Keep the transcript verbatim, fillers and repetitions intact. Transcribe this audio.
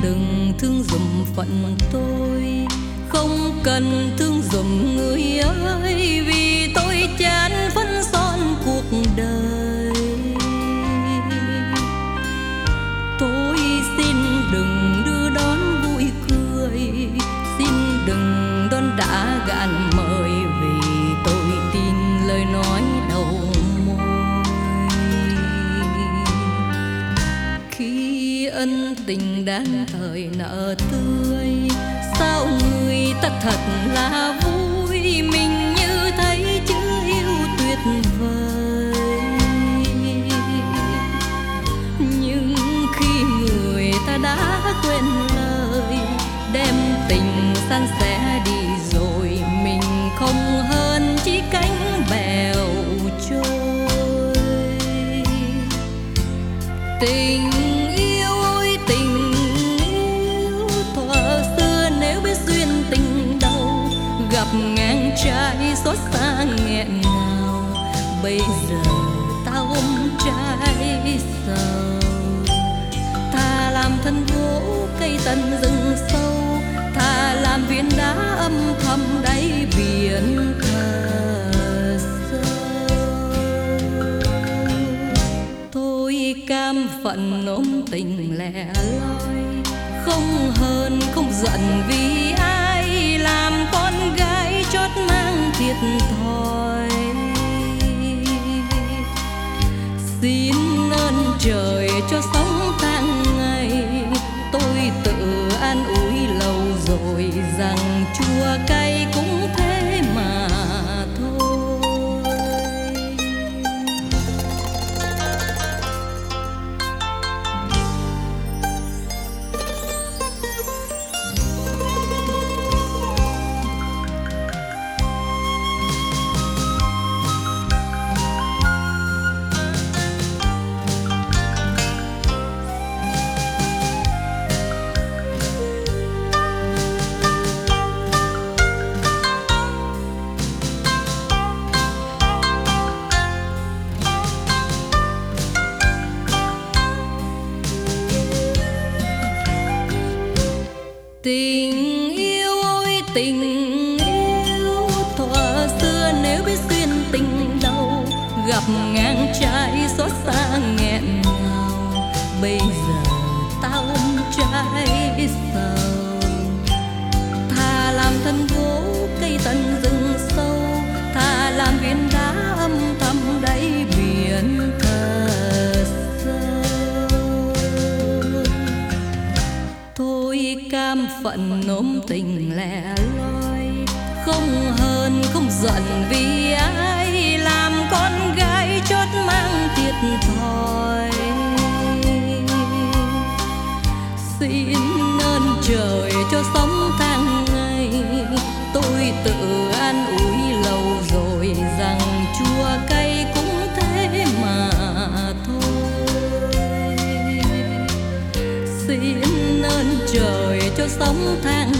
đừng thương giùm phận tôi, không cần thương giùm người ơi, vì tôi chán phấn son cuộc đời. Tôi xin đừng đưa đón vui cười, xin đừng đón đã gạn mời, vì tôi tin lời nói đầu môi. Khi ân tình đang thời nợ tươi, sao người ta thật là vui, mình như thấy chữ yêu tuyệt vời. Nhưng khi người ta đã quên lời, đem tình san sẻ đi rồi, mình không hơn chỉ cánh bèo trôi. Tình yêu ôi tình yêu, thuở xưa nếu biết duyên tình đâu, gặp ngang trái xót xa nghẹn ngào. Bây giờ ta ôm trái sầu, thà làm thân gỗ cây tần rừng sâu, thà làm viên đá âm thầm đáy biển thờ sâu. Tôi cam phận ôm tình lẻ loi, không hơn không giận vì ai, làm con gái chót mang thiệt thòi. Xin ơn trời cho sống tháng ngày, tôi tự an ủi lâu rồi rằng chua cay cũng thế mà thôi. Tình yêu ôi tình yêu, thuở xưa nếu biết duyên tình đâu, gặp ngang trái xót xa nghẹn ngào. Bây giờ ta ôm trái sầu, thà làm thân gỗ cây tần rừng sâu, thà làm viên đá âm thầm đáy biển thờ sâu. Tôi cam phận ôm tình lẻ loi, không hơn không giận vì ai, làm con gái chót mang thiệt thòi. Xin ơn trời cho sống tháng ngày, tôi tự an ủi lâu rồi rằng chua cay cũng thế mà thôi. Xin ơn trời cho sống tháng